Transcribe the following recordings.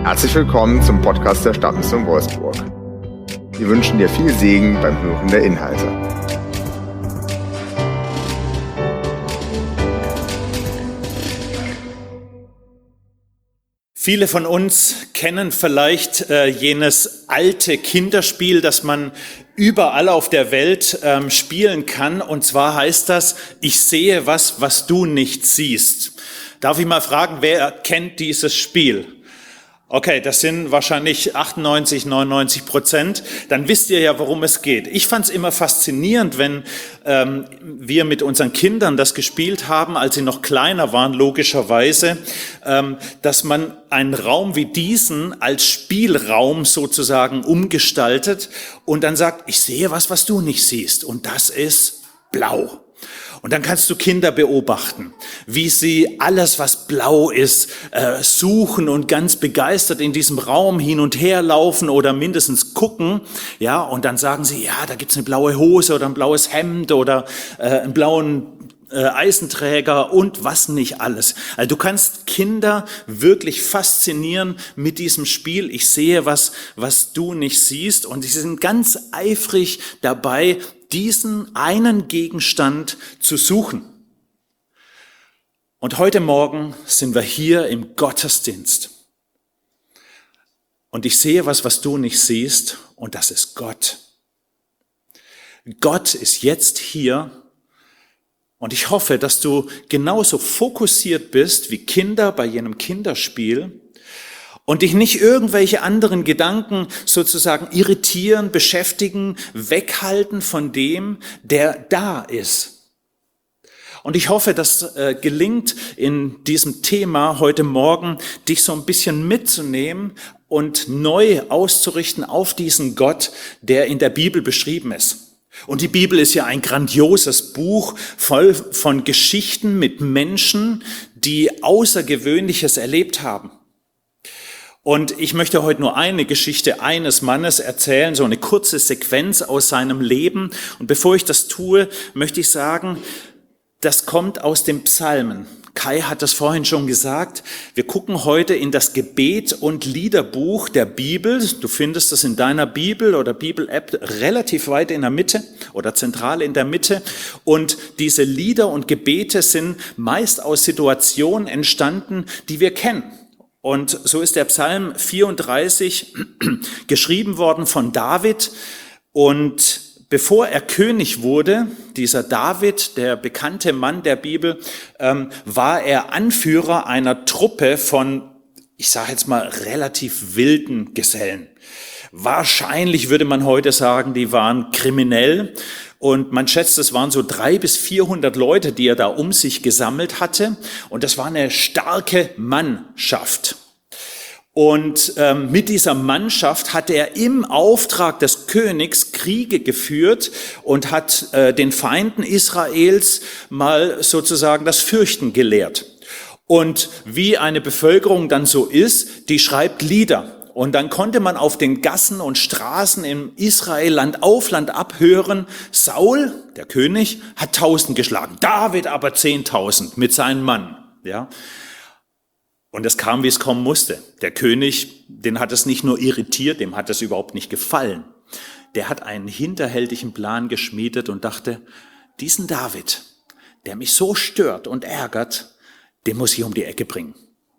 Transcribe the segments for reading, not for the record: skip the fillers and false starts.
Herzlich willkommen zum Podcast der Stadtmission Wolfsburg. Wir wünschen dir viel Segen beim Hören der Inhalte. Viele von uns kennen vielleicht jenes alte Kinderspiel, das man überall auf der Welt spielen kann. Und zwar heißt das: Ich sehe was du nicht siehst. Darf ich mal fragen, wer kennt dieses Spiel? Okay, das sind wahrscheinlich 98-99%. Dann wisst ihr ja, worum es geht. Ich fand es immer faszinierend, wenn wir mit unseren Kindern das gespielt haben, als sie noch kleiner waren, logischerweise, dass man einen Raum wie diesen als Spielraum sozusagen umgestaltet und dann sagt: Ich sehe was du nicht siehst, und das ist blau. Und dann kannst du Kinder beobachten, wie sie alles, was blau ist, suchen und ganz begeistert in diesem Raum hin und her laufen oder mindestens gucken. Ja, und dann sagen sie: Ja, da gibt's eine blaue Hose oder ein blaues Hemd oder einen blauen Eisenträger und was nicht alles. Also du kannst Kinder wirklich faszinieren mit diesem Spiel. Ich sehe was du nicht siehst. Und sie sind ganz eifrig dabei, diesen einen Gegenstand zu suchen. Und heute Morgen sind wir hier im Gottesdienst. Und ich sehe was du nicht siehst, und das ist Gott. Gott ist jetzt hier. Und ich hoffe, dass du genauso fokussiert bist wie Kinder bei jenem Kinderspiel und dich nicht irgendwelche anderen Gedanken sozusagen irritieren, beschäftigen, weghalten von dem, der da ist. Und ich hoffe, dass gelingt in diesem Thema heute Morgen, dich so ein bisschen mitzunehmen und neu auszurichten auf diesen Gott, der in der Bibel beschrieben ist. Und die Bibel ist ja ein grandioses Buch voll von Geschichten mit Menschen, die Außergewöhnliches erlebt haben. Und ich möchte heute nur eine Geschichte eines Mannes erzählen, so eine kurze Sequenz aus seinem Leben. Und bevor ich das tue, möchte ich sagen, das kommt aus den Psalmen. Kai hat das vorhin schon gesagt. Wir gucken heute in das Gebet- und Liederbuch der Bibel. Du findest das in deiner Bibel oder Bibel-App relativ weit in der Mitte oder zentral in der Mitte. Und diese Lieder und Gebete sind meist aus Situationen entstanden, die wir kennen. Und so ist der Psalm 34 geschrieben worden von David. Und bevor er König wurde, dieser David, der bekannte Mann der Bibel, war er Anführer einer Truppe von, ich sage jetzt mal, relativ wilden Gesellen. Wahrscheinlich würde man heute sagen, die waren kriminell. Und man schätzt, es waren so 300 bis 400 Leute, die er da um sich gesammelt hatte. Und das war eine starke Mannschaft. Und mit dieser Mannschaft hat er im Auftrag des Königs Kriege geführt und hat den Feinden Israels mal sozusagen das Fürchten gelehrt. Und wie eine Bevölkerung dann so ist, die schreibt Lieder. Und dann konnte man auf den Gassen und Straßen im Israel Land auf Land ab hören: Saul, der König, hat 1000 geschlagen, David aber 10.000 mit seinem Mann. Ja. Und es kam, wie es kommen musste. Der König, den hat es nicht nur irritiert, dem hat es überhaupt nicht gefallen. Der hat einen hinterhältigen Plan geschmiedet und dachte: Diesen David, der mich so stört und ärgert, den muss ich um die Ecke bringen.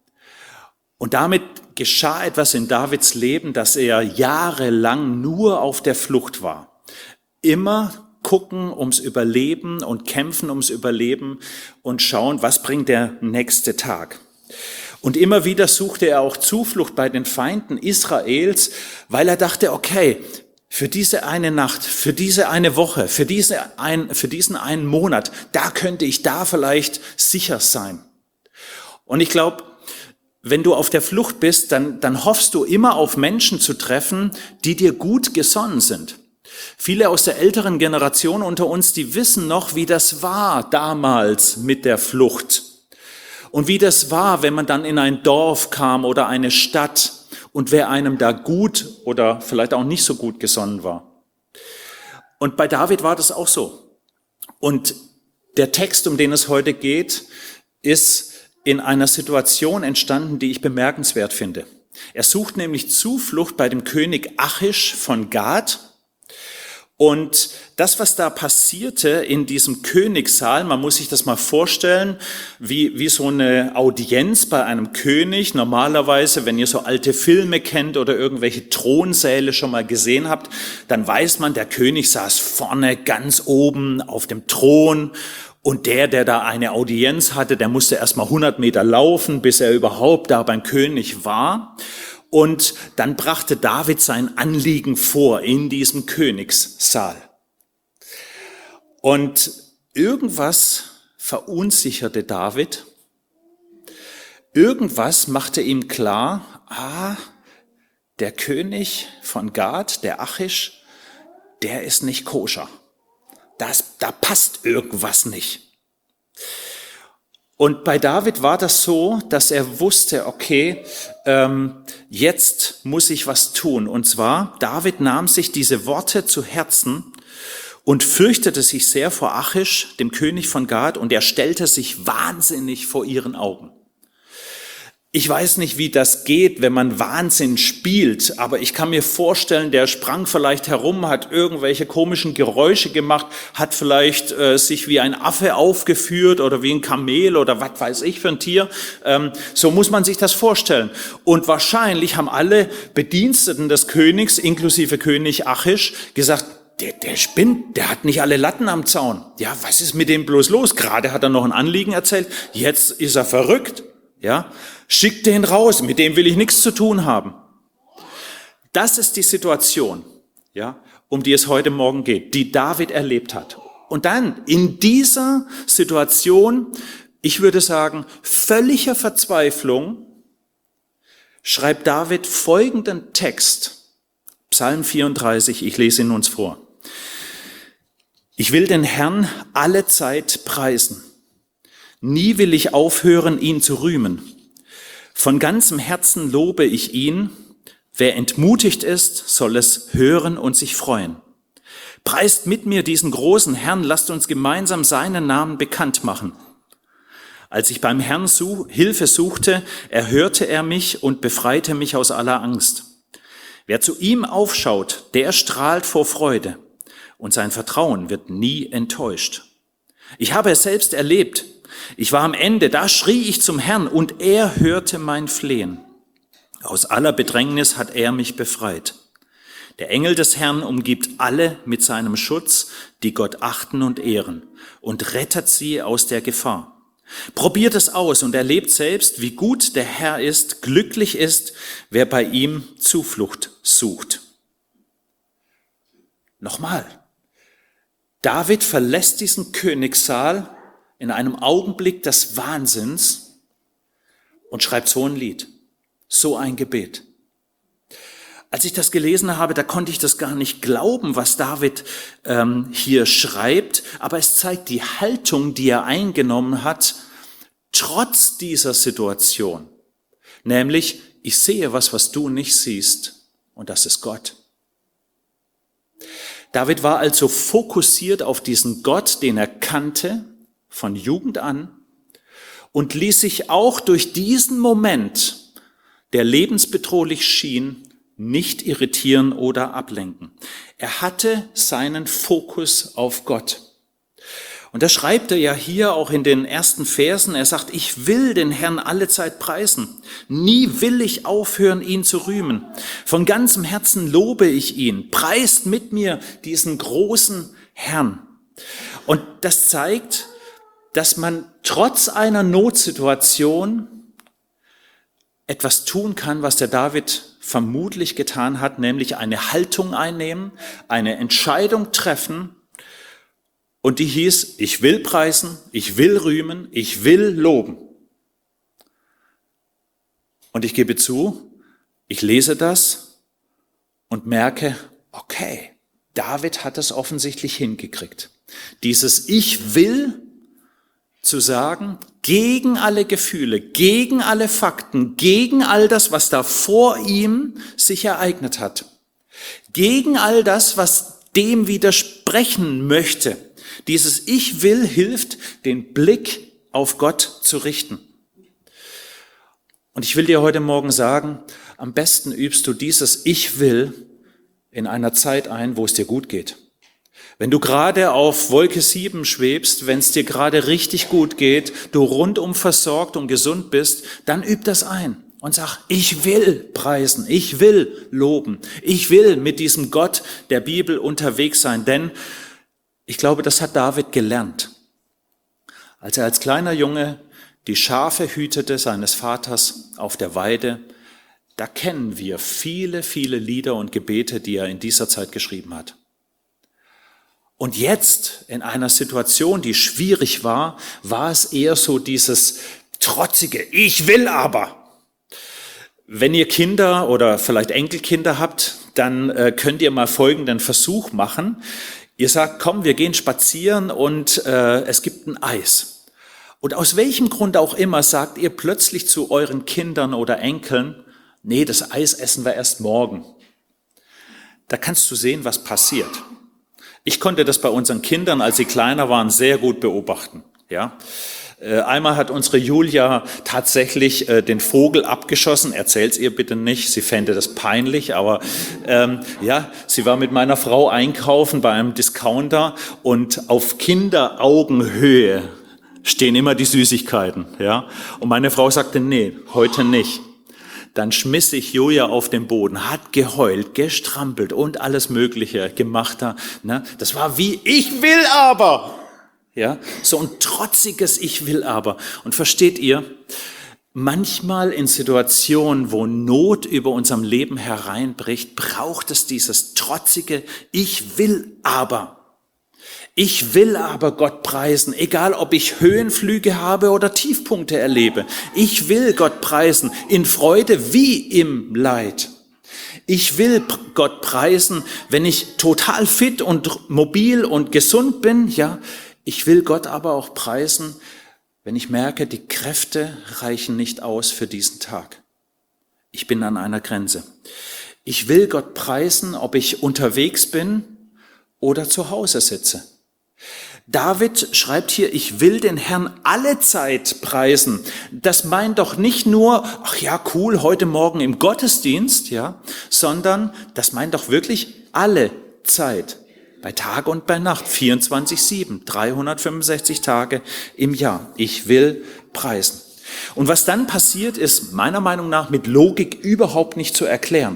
Und damit geschah etwas in Davids Leben, dass er jahrelang nur auf der Flucht war. Immer gucken ums Überleben und kämpfen ums Überleben und schauen, was bringt der nächste Tag. Und immer wieder suchte er auch Zuflucht bei den Feinden Israels, weil er dachte: Okay, für diese eine Nacht, für diese eine Woche, für diesen einen Monat, da könnte ich da vielleicht sicher sein. Und ich glaube, wenn du auf der Flucht bist, dann hoffst du immer auf Menschen zu treffen, die dir gut gesonnen sind. Viele aus der älteren Generation unter uns, die wissen noch, wie das war damals mit der Flucht. Und wie das war, wenn man dann in ein Dorf kam oder eine Stadt und wer einem da gut oder vielleicht auch nicht so gut gesonnen war. Und bei David war das auch so. Und der Text, um den es heute geht, ist in einer Situation entstanden, die ich bemerkenswert finde. Er sucht nämlich Zuflucht bei dem König Achish von Gath. Und das, was da passierte in diesem Königssaal, man muss sich das mal vorstellen, wie so eine Audienz bei einem König. Normalerweise, wenn ihr so alte Filme kennt oder irgendwelche Thronsäle schon mal gesehen habt, dann weiß man, der König saß vorne ganz oben auf dem Thron. Und der da eine Audienz hatte, der musste erst mal 100 Meter laufen, bis er überhaupt da beim König war. Und dann brachte David sein Anliegen vor in diesem Königssaal. Und irgendwas verunsicherte David. Irgendwas machte ihm klar, der König von Gath, der Achish, der ist nicht koscher. Da passt irgendwas nicht. Und bei David war das so, dass er wusste, okay, jetzt muss ich was tun. Und zwar, David nahm sich diese Worte zu Herzen und fürchtete sich sehr vor Achish, dem König von Gath, und er stellte sich wahnsinnig vor ihren Augen. Ich weiß nicht, wie das geht, wenn man Wahnsinn spielt, aber ich kann mir vorstellen, der sprang vielleicht herum, hat irgendwelche komischen Geräusche gemacht, hat vielleicht sich wie ein Affe aufgeführt oder wie ein Kamel oder was weiß ich für ein Tier. So muss man sich das vorstellen. Und wahrscheinlich haben alle Bediensteten des Königs, inklusive König Achish, gesagt, der spinnt, der hat nicht alle Latten am Zaun. Ja, was ist mit dem bloß los? Gerade hat er noch ein Anliegen erzählt, jetzt ist er verrückt. Ja, schickt den raus, mit dem will ich nichts zu tun haben. Das ist die Situation, ja, um die es heute Morgen geht, die David erlebt hat. Und dann in dieser Situation, ich würde sagen, völliger Verzweiflung, schreibt David folgenden Text, Psalm 34, ich lese ihn uns vor. Ich will den Herrn alle Zeit preisen. Nie will ich aufhören, ihn zu rühmen. Von ganzem Herzen lobe ich ihn. Wer entmutigt ist, soll es hören und sich freuen. Preist mit mir diesen großen Herrn, lasst uns gemeinsam seinen Namen bekannt machen. Als ich beim Herrn Hilfe suchte, erhörte er mich und befreite mich aus aller Angst. Wer zu ihm aufschaut, der strahlt vor Freude und sein Vertrauen wird nie enttäuscht. Ich habe es selbst erlebt. Ich war am Ende, da schrie ich zum Herrn und er hörte mein Flehen. Aus aller Bedrängnis hat er mich befreit. Der Engel des Herrn umgibt alle mit seinem Schutz, die Gott achten und ehren, und rettet sie aus der Gefahr. Probiert es aus und erlebt selbst, wie gut der Herr ist, glücklich ist, wer bei ihm Zuflucht sucht. Nochmal. David verlässt diesen Königssaal in einem Augenblick des Wahnsinns und schreibt so ein Lied, so ein Gebet. Als ich das gelesen habe, da konnte ich das gar nicht glauben, was David hier schreibt, aber es zeigt die Haltung, die er eingenommen hat, trotz dieser Situation. Nämlich, ich sehe was du nicht siehst, und das ist Gott. David war also fokussiert auf diesen Gott, den er kannte, von Jugend an, und ließ sich auch durch diesen Moment, der lebensbedrohlich schien, nicht irritieren oder ablenken. Er hatte seinen Fokus auf Gott. Und das schreibt er ja hier auch in den ersten Versen. Er sagt, ich will den Herrn allezeit preisen. Nie will ich aufhören, ihn zu rühmen. Von ganzem Herzen lobe ich ihn. Preist mit mir diesen großen Herrn. Und das zeigt, dass man trotz einer Notsituation etwas tun kann, was der David vermutlich getan hat, nämlich eine Haltung einnehmen, eine Entscheidung treffen, und die hieß, ich will preisen, ich will rühmen, ich will loben. Und ich gebe zu, ich lese das und merke, okay, David hat es offensichtlich hingekriegt. Dieses Ich will zu sagen, gegen alle Gefühle, gegen alle Fakten, gegen all das, was da vor ihm sich ereignet hat, gegen all das, was dem widersprechen möchte. Dieses Ich will hilft, den Blick auf Gott zu richten. Und ich will dir heute Morgen sagen, am besten übst du dieses Ich will in einer Zeit ein, wo es dir gut geht. Wenn du gerade auf Wolke 7 schwebst, wenn es dir gerade richtig gut geht, du rundum versorgt und gesund bist, dann üb das ein und sag, ich will preisen, ich will loben, ich will mit diesem Gott der Bibel unterwegs sein, denn ich glaube, das hat David gelernt. Als er als kleiner Junge die Schafe hütete seines Vaters auf der Weide, da kennen wir viele, viele Lieder und Gebete, die er in dieser Zeit geschrieben hat. Und jetzt, in einer Situation, die schwierig war, war es eher so dieses trotzige, ich will aber. Wenn ihr Kinder oder vielleicht Enkelkinder habt, dann könnt ihr mal folgenden Versuch machen. Ihr sagt, komm, wir gehen spazieren und es gibt ein Eis. Und aus welchem Grund auch immer sagt ihr plötzlich zu euren Kindern oder Enkeln, nee, das Eis essen wir erst morgen. Da kannst du sehen, was passiert. Ich konnte das bei unseren Kindern, als sie kleiner waren, sehr gut beobachten. Ja, einmal hat unsere Julia tatsächlich den Vogel abgeschossen. Erzähl's ihr bitte nicht, sie fände das peinlich. Aber sie war mit meiner Frau einkaufen bei einem Discounter und auf Kinderaugenhöhe stehen immer die Süßigkeiten. Ja, und meine Frau sagte, nee, heute nicht. Dann schmiss sich Julia auf den Boden, hat geheult, gestrampelt und alles Mögliche gemacht. Das war wie, ich will aber. Ja, so ein trotziges Ich will aber. Und versteht ihr, manchmal in Situationen, wo Not über unserem Leben hereinbricht, braucht es dieses trotzige Ich will aber. Ich will aber Gott preisen, egal ob ich Höhenflüge habe oder Tiefpunkte erlebe. Ich will Gott preisen, in Freude wie im Leid. Ich will Gott preisen, wenn ich total fit und mobil und gesund bin. Ja, ich will Gott aber auch preisen, wenn ich merke, die Kräfte reichen nicht aus für diesen Tag. Ich bin an einer Grenze. Ich will Gott preisen, ob ich unterwegs bin oder zu Hause sitze. David schreibt hier, ich will den Herrn alle Zeit preisen. Das meint doch nicht nur, ach ja, cool, heute Morgen im Gottesdienst, ja, sondern das meint doch wirklich alle Zeit. Bei Tag und bei Nacht, 24/7, 365 Tage im Jahr. Ich will preisen. Und was dann passiert, ist meiner Meinung nach mit Logik überhaupt nicht zu erklären.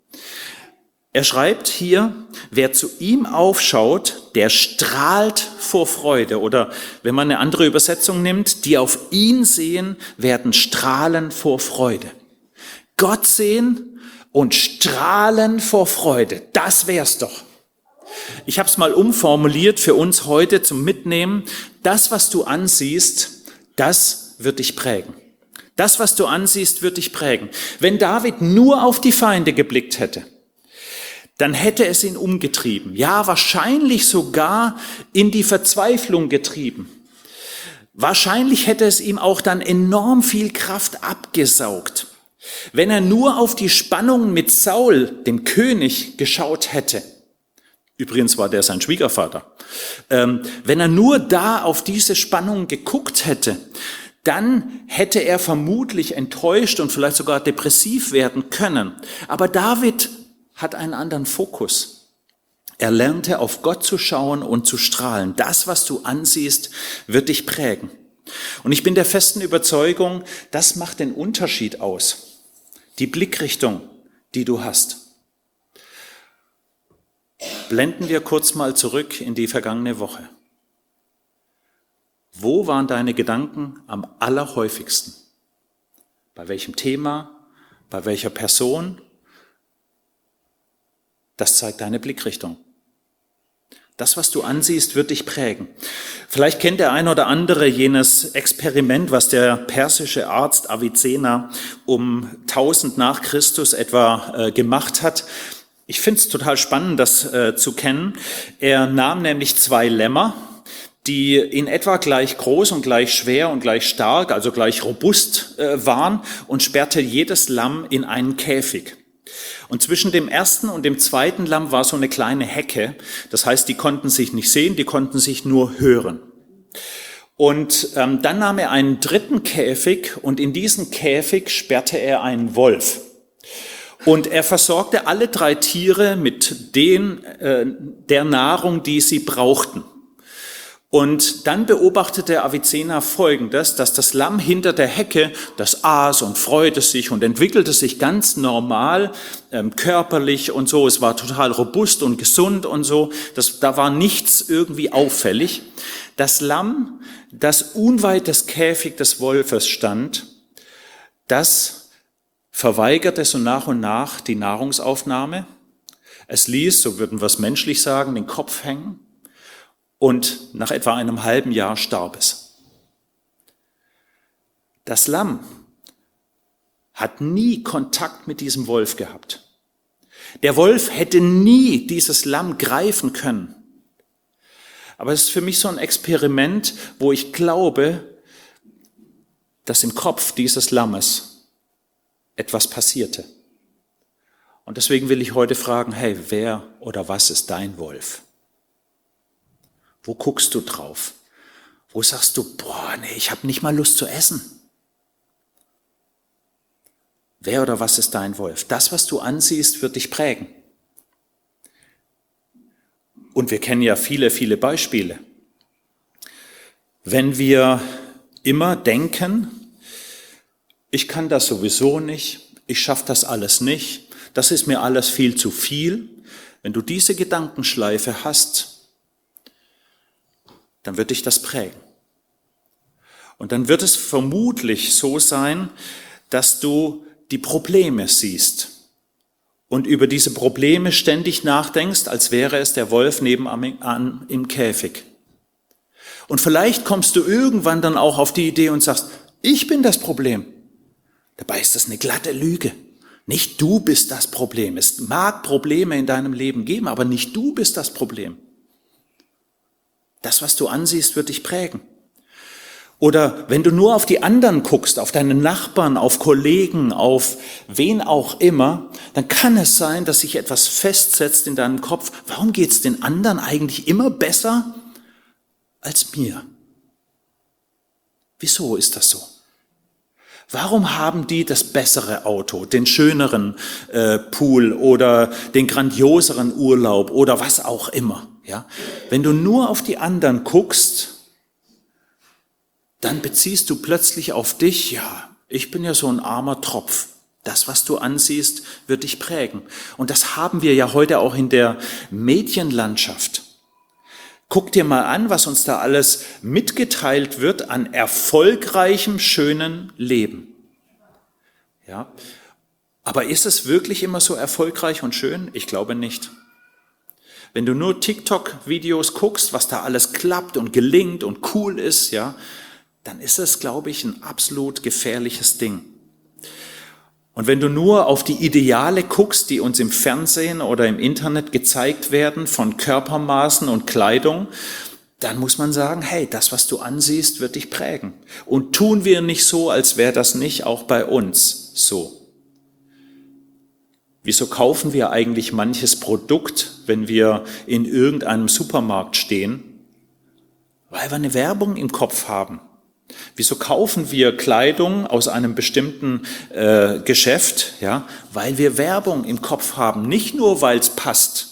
Er schreibt hier, wer zu ihm aufschaut, der strahlt vor Freude. Oder wenn man eine andere Übersetzung nimmt, die auf ihn sehen, werden strahlen vor Freude. Gott sehen und strahlen vor Freude, das wär's doch. Ich habe es mal umformuliert für uns heute zum Mitnehmen. Das, was du ansiehst, das wird dich prägen. Das, was du ansiehst, wird dich prägen. Wenn David nur auf die Feinde geblickt hätte, dann hätte es ihn umgetrieben. Ja, wahrscheinlich sogar in die Verzweiflung getrieben. Wahrscheinlich hätte es ihm auch dann enorm viel Kraft abgesaugt. Wenn er nur auf die Spannung mit Saul, dem König, geschaut hätte. Übrigens war der sein Schwiegervater. Wenn er nur da auf diese Spannung geguckt hätte, dann hätte er vermutlich enttäuscht und vielleicht sogar depressiv werden können. Aber David hat einen anderen Fokus. Er lernte auf Gott zu schauen und zu strahlen. Das, was du ansiehst, wird dich prägen. Und ich bin der festen Überzeugung, das macht den Unterschied aus. Die Blickrichtung, die du hast. Blenden wir kurz mal zurück in die vergangene Woche. Wo waren deine Gedanken am allerhäufigsten? Bei welchem Thema? Bei welcher Person? Das zeigt deine Blickrichtung. Das, was du ansiehst, wird dich prägen. Vielleicht kennt der ein oder andere jenes Experiment, was der persische Arzt Avicenna um 1000 nach Christus etwa gemacht hat. Ich finde es total spannend, das zu kennen. Er nahm nämlich 2 Lämmer, die in etwa gleich groß und gleich schwer und gleich stark, also gleich robust waren, und sperrte jedes Lamm in einen Käfig. Und zwischen dem ersten und dem zweiten Lamm war so eine kleine Hecke. Das heißt, die konnten sich nicht sehen, die konnten sich nur hören. Und dann nahm er einen dritten Käfig und in diesen Käfig sperrte er einen Wolf. Und er versorgte alle 3 Tiere mit der Nahrung, die sie brauchten. Und dann beobachtete Avicenna Folgendes, dass das Lamm hinter der Hecke, das aß und freute sich und entwickelte sich ganz normal, körperlich und so. Es war total robust und gesund und so. Da war nichts irgendwie auffällig. Das Lamm, das unweit des Käfigs des Wolfes stand, das verweigerte so nach und nach die Nahrungsaufnahme. Es ließ, so würden wir es menschlich sagen, den Kopf hängen. Und nach etwa einem halben Jahr starb es. Das Lamm hat nie Kontakt mit diesem Wolf gehabt. Der Wolf hätte nie dieses Lamm greifen können. Aber es ist für mich so ein Experiment, wo ich glaube, dass im Kopf dieses Lammes etwas passierte. Und deswegen will ich heute fragen, hey, wer oder was ist dein Wolf? Wo guckst du drauf? Wo sagst du, ich habe nicht mal Lust zu essen? Wer oder was ist dein Wolf? Das, was du ansiehst, wird dich prägen. Und wir kennen ja viele, viele Beispiele. Wenn wir immer denken, ich kann das sowieso nicht, ich schaffe das alles nicht, das ist mir alles viel zu viel. Wenn du diese Gedankenschleife hast, dann wird dich das prägen. Und dann wird es vermutlich so sein, dass du die Probleme siehst und über diese Probleme ständig nachdenkst, als wäre es der Wolf nebenan im Käfig. Und vielleicht kommst du irgendwann dann auch auf die Idee und sagst, ich bin das Problem. Dabei ist das eine glatte Lüge. Nicht du bist das Problem. Es mag Probleme in deinem Leben geben, aber nicht du bist das Problem. Das, was du ansiehst, wird dich prägen. Oder wenn du nur auf die anderen guckst, auf deine Nachbarn, auf Kollegen, auf wen auch immer, dann kann es sein, dass sich etwas festsetzt in deinem Kopf. Warum geht es den anderen eigentlich immer besser als mir? Wieso ist das so? Warum haben die das bessere Auto, den schöneren Pool oder den grandioseren Urlaub oder was auch immer? Ja? Wenn du nur auf die anderen guckst, dann beziehst du plötzlich auf dich, ja, ich bin ja so ein armer Tropf. Das, was du ansiehst, wird dich prägen. Und das haben wir ja heute auch in der Medienlandschaft. Guck dir mal an, was uns da alles mitgeteilt wird an erfolgreichem, schönen Leben. Ja, aber ist es wirklich immer so erfolgreich und schön? Ich glaube nicht. Wenn du nur TikTok-Videos guckst, was da alles klappt und gelingt und cool ist, ja, dann ist es, glaube ich, ein absolut gefährliches Ding. Und wenn du nur auf die Ideale guckst, die uns im Fernsehen oder im Internet gezeigt werden, von Körpermaßen und Kleidung, dann muss man sagen, hey, das, was du ansiehst, wird dich prägen. Und tun wir nicht so, als wäre das nicht auch bei uns so. Wieso kaufen wir eigentlich manches Produkt, wenn wir in irgendeinem Supermarkt stehen? Weil wir eine Werbung im Kopf haben. Wieso kaufen wir Kleidung aus einem bestimmten Geschäft? Ja, weil wir Werbung im Kopf haben, nicht nur, weil es passt.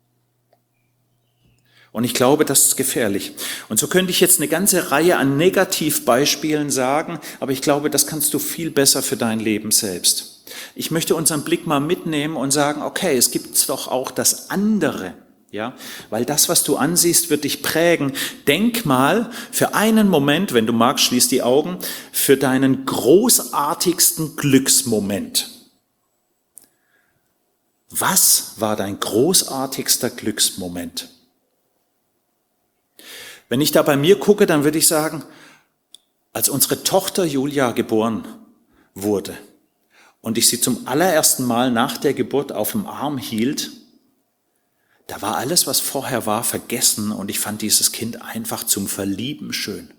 Und ich glaube, das ist gefährlich. Und so könnte ich jetzt eine ganze Reihe an Negativbeispielen sagen, aber ich glaube, das kannst du viel besser für dein Leben selbst. Ich möchte unseren Blick mal mitnehmen und sagen, okay, es gibt doch auch das andere. Ja, weil das, was du ansiehst, wird dich prägen. Denk mal für einen Moment, wenn du magst, schließ die Augen, für deinen großartigsten Glücksmoment. Was war dein großartigster Glücksmoment? Wenn ich da bei mir gucke, dann würde ich sagen, als unsere Tochter Julia geboren wurde und ich sie zum allerersten Mal nach der Geburt auf dem Arm hielt, da war alles, was vorher war, vergessen und ich fand dieses Kind einfach zum Verlieben schön.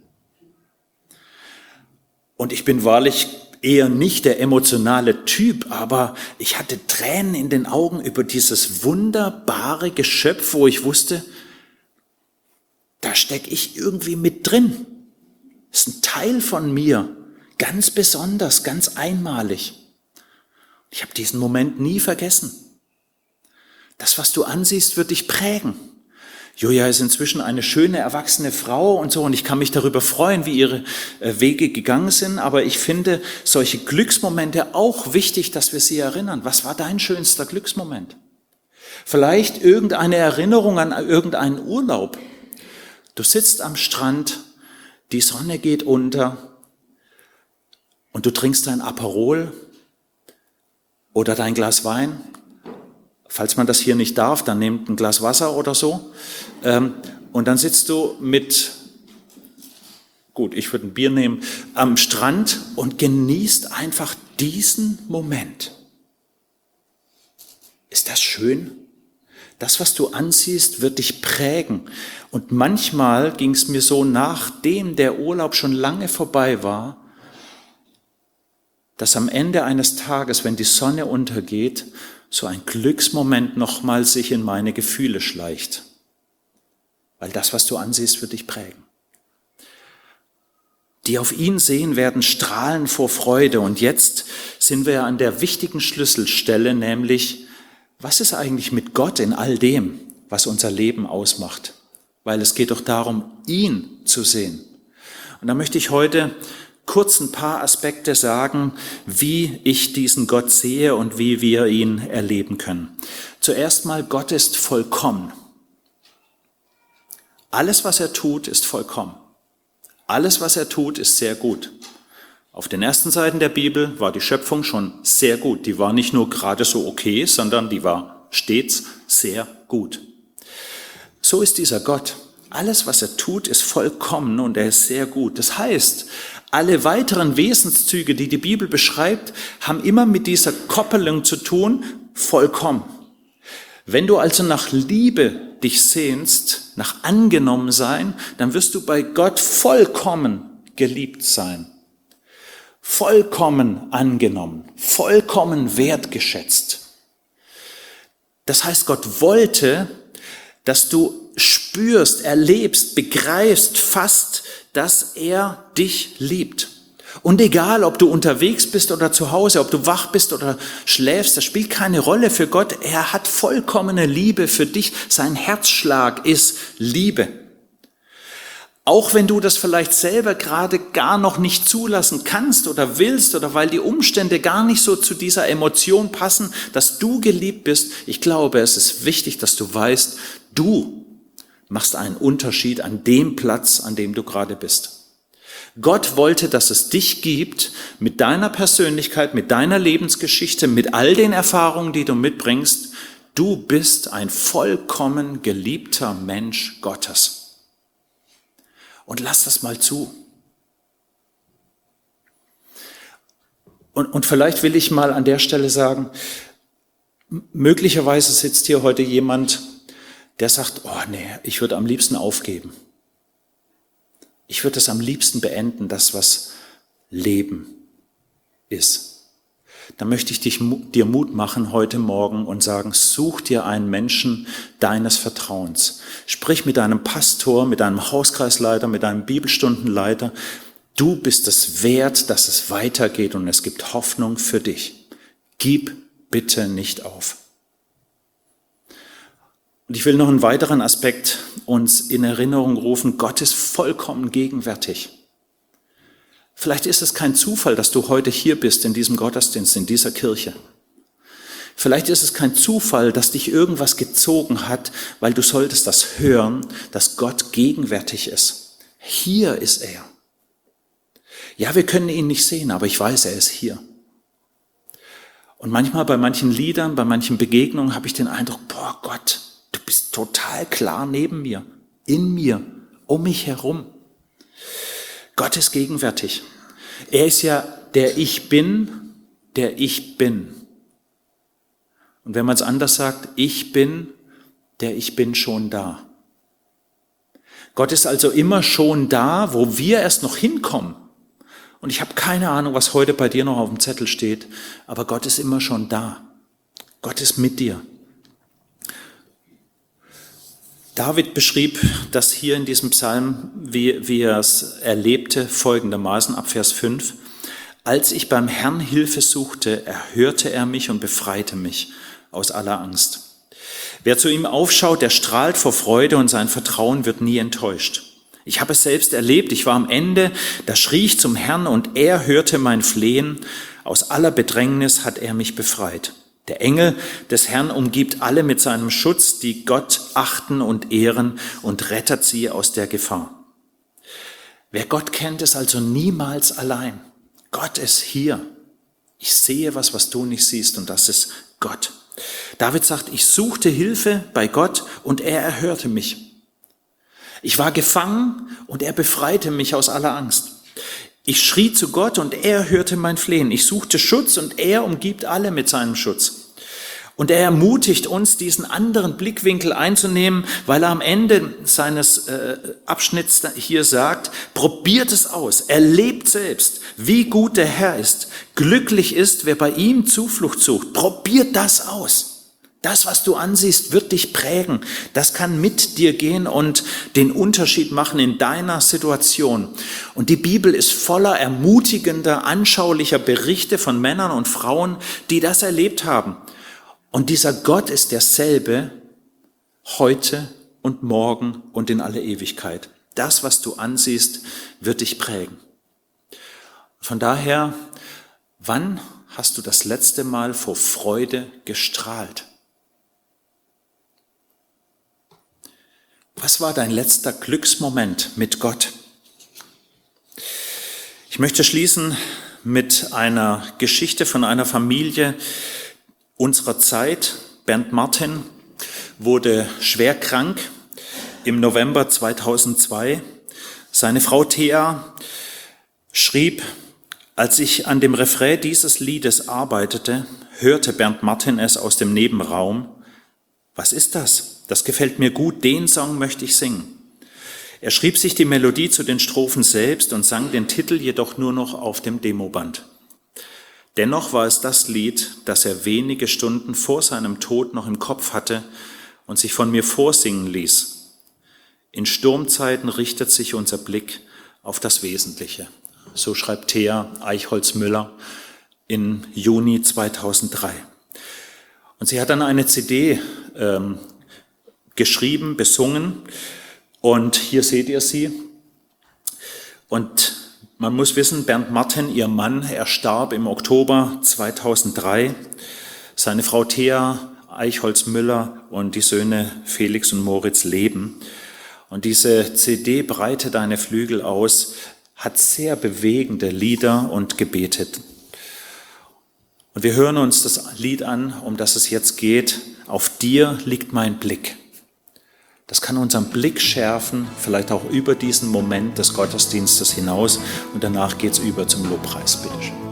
Und ich bin wahrlich eher nicht der emotionale Typ, aber ich hatte Tränen in den Augen über dieses wunderbare Geschöpf, wo ich wusste, da stecke ich irgendwie mit drin. ist ein Teil von mir, ganz besonders, ganz einmalig. Ich habe diesen Moment nie vergessen. Das, was du ansiehst, wird dich prägen. Julia ist inzwischen eine schöne, erwachsene Frau und so, und ich kann mich darüber freuen, wie ihre Wege gegangen sind, aber ich finde solche Glücksmomente auch wichtig, dass wir sie erinnern. Was war dein schönster Glücksmoment? Vielleicht irgendeine Erinnerung an irgendeinen Urlaub. Du sitzt am Strand, die Sonne geht unter und du trinkst dein Aperol oder dein Glas Wein. Falls man das hier nicht darf, dann nehmt ein Glas Wasser oder so. Und dann sitzt du ich würde ein Bier nehmen, am Strand und genießt einfach diesen Moment. Ist das schön? Das, was du ansiehst, wird dich prägen. Und manchmal ging es mir so, nachdem der Urlaub schon lange vorbei war, dass am Ende eines Tages, wenn die Sonne untergeht, so ein Glücksmoment nochmal sich in meine Gefühle schleicht. Weil das, was du ansiehst, wird dich prägen. Die auf ihn sehen, werden strahlen vor Freude. Und jetzt sind wir an der wichtigen Schlüsselstelle, nämlich, was ist eigentlich mit Gott in all dem, was unser Leben ausmacht? Weil es geht doch darum, ihn zu sehen. Und da möchte ich heute kurz ein paar Aspekte sagen, wie ich diesen Gott sehe und wie wir ihn erleben können. Zuerst mal, Gott ist vollkommen. Alles, was er tut, ist vollkommen. Alles, was er tut, ist sehr gut. Auf den ersten Seiten der Bibel war die Schöpfung schon sehr gut. Die war nicht nur gerade so okay, sondern die war stets sehr gut. So ist dieser Gott. Alles, was er tut, ist vollkommen und er ist sehr gut. Das heißt, alle weiteren Wesenszüge, die die Bibel beschreibt, haben immer mit dieser Koppelung zu tun, vollkommen. Wenn du also nach Liebe dich sehnst, nach Angenommensein, dann wirst du bei Gott vollkommen geliebt sein. Vollkommen angenommen, vollkommen wertgeschätzt. Das heißt, Gott wollte, dass du spürst, erlebst, begreifst, fasst, dass er dich liebt. Und egal, ob du unterwegs bist oder zu Hause, ob du wach bist oder schläfst, das spielt keine Rolle für Gott. Er hat vollkommene Liebe für dich. Sein Herzschlag ist Liebe. Auch wenn du das vielleicht selber gerade gar noch nicht zulassen kannst oder willst oder weil die Umstände gar nicht so zu dieser Emotion passen, dass du geliebt bist, ich glaube, es ist wichtig, dass du weißt, du machst einen Unterschied an dem Platz, an dem du gerade bist. Gott wollte, dass es dich gibt mit deiner Persönlichkeit, mit deiner Lebensgeschichte, mit all den Erfahrungen, die du mitbringst. Du bist ein vollkommen geliebter Mensch Gottes. Und lass das mal zu. Und vielleicht will ich mal an der Stelle sagen, möglicherweise sitzt hier heute jemand, der sagt, oh nee, ich würde am liebsten aufgeben. Ich würde es am liebsten beenden, das, was Leben ist. Da möchte ich dir Mut machen heute Morgen und sagen, such dir einen Menschen deines Vertrauens. Sprich mit deinem Pastor, mit deinem Hauskreisleiter, mit deinem Bibelstundenleiter. Du bist es wert, dass es weitergeht und es gibt Hoffnung für dich. Gib bitte nicht auf. Und ich will noch einen weiteren Aspekt uns in Erinnerung rufen. Gott ist vollkommen gegenwärtig. Vielleicht ist es kein Zufall, dass du heute hier bist in diesem Gottesdienst, in dieser Kirche. Vielleicht ist es kein Zufall, dass dich irgendwas gezogen hat, weil du solltest das hören, dass Gott gegenwärtig ist. Hier ist er. Ja, wir können ihn nicht sehen, aber ich weiß, er ist hier. Und manchmal bei manchen Liedern, bei manchen Begegnungen habe ich den Eindruck, boah Gott, du bist total klar neben mir, in mir, um mich herum. Gott ist gegenwärtig. Er ist ja der Ich Bin, der Ich Bin. Und wenn man es anders sagt, ich bin, der Ich Bin schon da. Gott ist also immer schon da, wo wir erst noch hinkommen. Und ich habe keine Ahnung, was heute bei dir noch auf dem Zettel steht, aber Gott ist immer schon da. Gott ist mit dir. David beschrieb das hier in diesem Psalm, wie er es erlebte, folgendermaßen ab Vers 5. Als ich beim Herrn Hilfe suchte, erhörte er mich und befreite mich aus aller Angst. Wer zu ihm aufschaut, der strahlt vor Freude und sein Vertrauen wird nie enttäuscht. Ich habe es selbst erlebt, ich war am Ende, da schrie ich zum Herrn und er hörte mein Flehen. Aus aller Bedrängnis hat er mich befreit. Der Engel des Herrn umgibt alle mit seinem Schutz, die Gott achten und ehren und rettet sie aus der Gefahr. Wer Gott kennt, ist also niemals allein. Gott ist hier. Ich sehe was du nicht siehst und das ist Gott. David sagt, ich suchte Hilfe bei Gott und er erhörte mich. Ich war gefangen und er befreite mich aus aller Angst. Ich schrie zu Gott und er hörte mein Flehen. Ich suchte Schutz und er umgibt alle mit seinem Schutz. Und er ermutigt uns, diesen anderen Blickwinkel einzunehmen, weil er am Ende seines Abschnitts hier sagt, probiert es aus, erlebt selbst, wie gut der Herr ist. Glücklich ist, wer bei ihm Zuflucht sucht. Probiert das aus. Das, was du ansiehst, wird dich prägen. Das kann mit dir gehen und den Unterschied machen in deiner Situation. Und die Bibel ist voller ermutigender, anschaulicher Berichte von Männern und Frauen, die das erlebt haben. Und dieser Gott ist derselbe heute und morgen und in alle Ewigkeit. Das, was du ansiehst, wird dich prägen. Von daher, wann hast du das letzte Mal vor Freude gestrahlt? Was war dein letzter Glücksmoment mit Gott? Ich möchte schließen mit einer Geschichte von einer Familie unserer Zeit. Bernd Martin wurde schwer krank im November 2002. Seine Frau Thea schrieb, als ich an dem Refrain dieses Liedes arbeitete, hörte Bernd Martin es aus dem Nebenraum. Was ist das? Das gefällt mir gut, den Song möchte ich singen. Er schrieb sich die Melodie zu den Strophen selbst und sang den Titel jedoch nur noch auf dem Demoband. Dennoch war es das Lied, das er wenige Stunden vor seinem Tod noch im Kopf hatte und sich von mir vorsingen ließ. In Sturmzeiten richtet sich unser Blick auf das Wesentliche. So schreibt Thea Eichholz-Müller im Juni 2003. Und sie hat dann eine CD geschrieben, besungen und hier seht ihr sie. Und man muss wissen, Bernd Martin, ihr Mann, er starb im Oktober 2003. Seine Frau Thea Eichholz-Müller und die Söhne Felix und Moritz leben. Und diese CD Breite deine Flügel aus hat sehr bewegende Lieder und Gebete. Und wir hören uns das Lied an, um das es jetzt geht. Auf dir liegt mein Blick. Das kann unseren Blick schärfen, vielleicht auch über diesen Moment des Gottesdienstes hinaus. Und danach geht's über zum Lobpreis. Bitte schön.